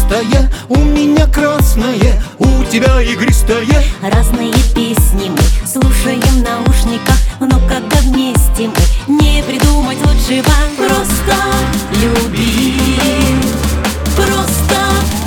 чистое, у меня красное, у тебя игристое. Разные песни мы слушаем в наушниках, но когда вместе мы, не придумать лучшего. Просто люби, просто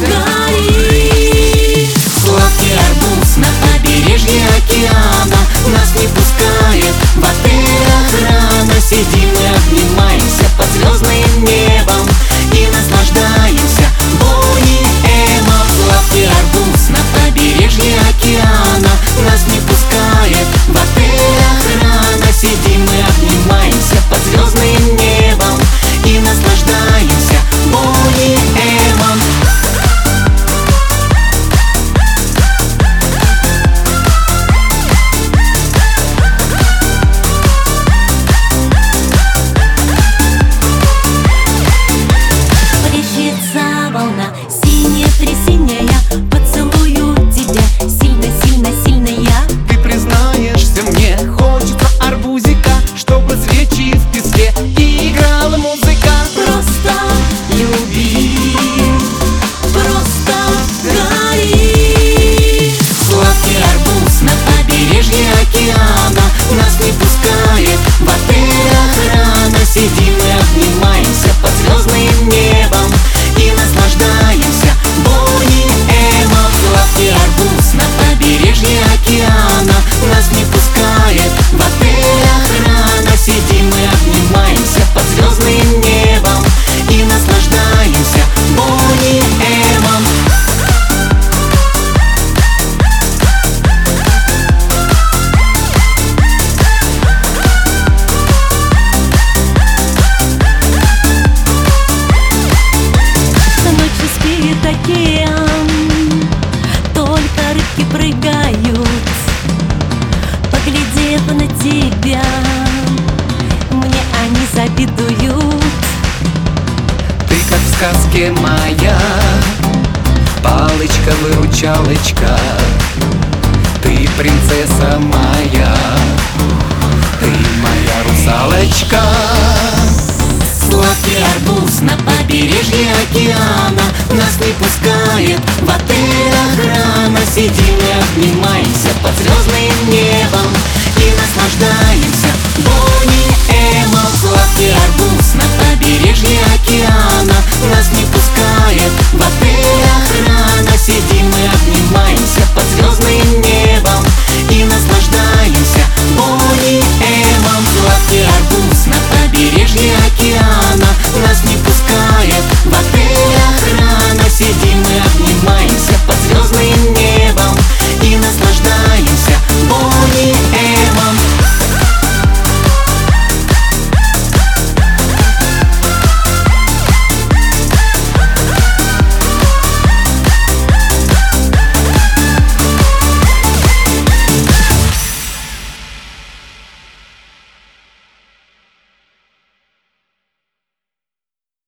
гори. Сладкий арбуз на побережье океана нас не пускает в отель охрана. Сидим и обнимаемся под звездным небом и наслаждаемся боемом. Сладкий арбуз на побережье океана нас не пускает в отель охрана. Сидим и обнимаемся под звездным небом и наслаждаемся боемом. Волна синяя-пресиняя, поцелую тебя сильно-сильно-сильно я. Ты признаешься мне, хочется арбузика, чтобы свечи в песке и играла музыка. Просто люби, просто гори. Сладкий арбуз на побережье океана нас не пускает в отель охрана. Сидим и обнимаемся под звездным небом и наслаждаемся боемом. Сладкий арбуз на побережье океана нас не пускает в отель охрана. Сидим и обнимаемся под звездным небом и наслаждаемся боемом. Ночью спит океан, только рыбки прыгают. Поглядев на тебя, мне они завидуют. Ты как в сказке моя, палочка-выручалочка. Ты принцесса моя, ты моя русалочка. Сладкий арбуз на побережье океана нас не пускает в отель охрана. Сидим и обнимаемся под звездным небом и наслаждаемся боем.